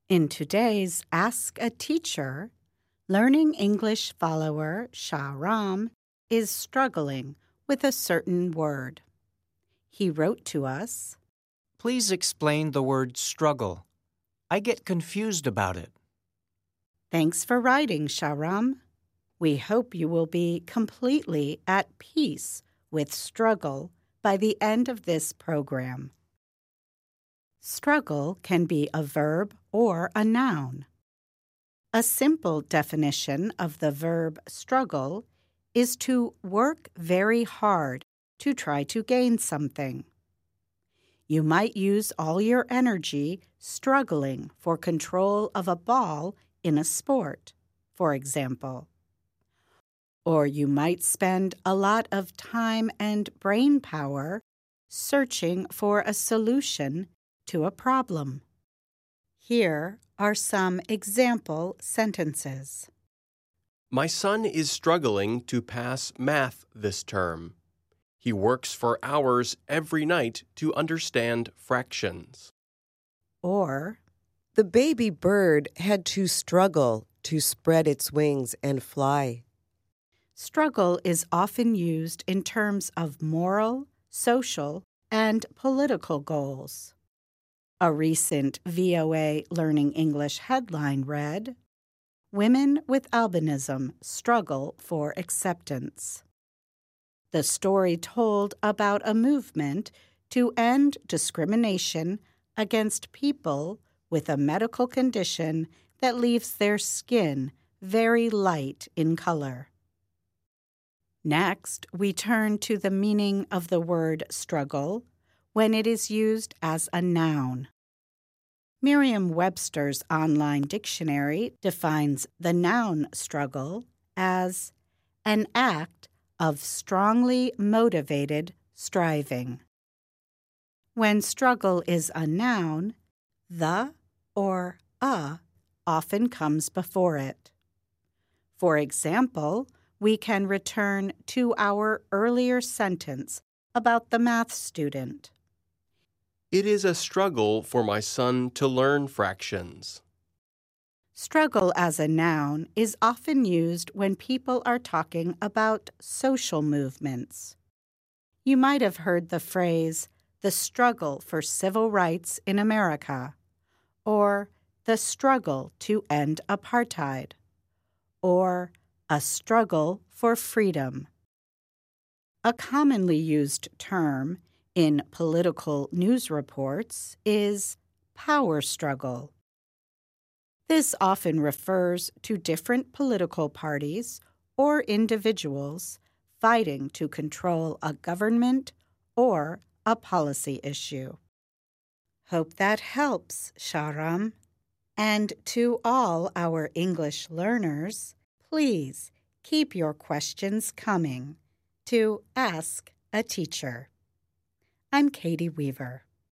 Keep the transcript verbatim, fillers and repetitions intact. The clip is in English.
In today's Ask a Teacher, Learning English follower Shahram is struggling with a certain word. He wrote to us, Please explain the word struggle. I get confused about it. Thanks for writing, Shahram. We hope you will be completely at peace with struggle by the end of this program. Struggle can be a verb or a noun. A simple definition of the verb struggle is to work very hard to try to gain something. You might use all your energy struggling for control of a ball in a sport, for example. Or you might spend a lot of time and brain power searching for a solution to a problem. Here are some example sentences. My son is struggling to pass math this term. He works for hours every night to understand fractions. Or, the baby bird had to struggle to spread its wings and fly. Struggle is often used in terms of moral, social, and political goals. A recent V O A Learning English headline read, Women with Albinism Struggle for Acceptance. The story told about a movement to end discrimination against people with a medical condition that leaves their skin very light in color. Next, we turn to the meaning of the word struggle when it is used as a noun. Merriam-Webster's online dictionary defines the noun struggle as an act of strongly motivated striving. When struggle is a noun, the or a often comes before it. For example, we can return to our earlier sentence about the math student. It is a struggle for my son to learn fractions. Struggle as a noun is often used when people are talking about social movements. You might have heard the phrase, the struggle for civil rights in America, or the struggle to end apartheid, or a struggle for freedom. A commonly used term in political news reports is power struggle. This often refers to different political parties or individuals fighting to control a government or a policy issue. Hope that helps, Shahram. And to all our English learners, please keep your questions coming to Ask a Teacher. I'm Katie Weaver.